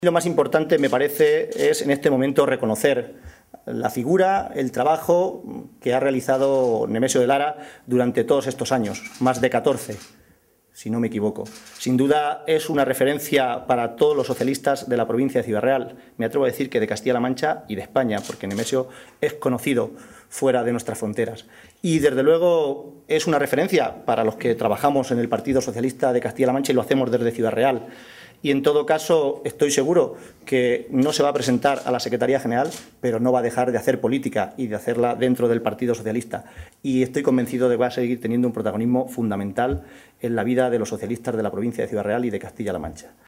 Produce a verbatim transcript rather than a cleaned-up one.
Lo más importante, me parece, es en este momento reconocer la figura, el trabajo que ha realizado Nemesio de Lara durante todos estos años, más de catorce, si no me equivoco. Sin duda es una referencia para todos los socialistas de la provincia de Ciudad Real. Me atrevo a decir que de Castilla-La Mancha y de España, porque Nemesio es conocido fuera de nuestras fronteras. Y, desde luego, es una referencia para los que trabajamos en el Partido Socialista de Castilla-La Mancha y lo hacemos desde Ciudad Real. Y, en todo caso, estoy seguro que no se va a presentar a la Secretaría General, pero no va a dejar de hacer política y de hacerla dentro del Partido Socialista. Y estoy convencido de que va a seguir teniendo un protagonismo fundamental en la vida de los socialistas de la provincia de Ciudad Real y de Castilla-La Mancha.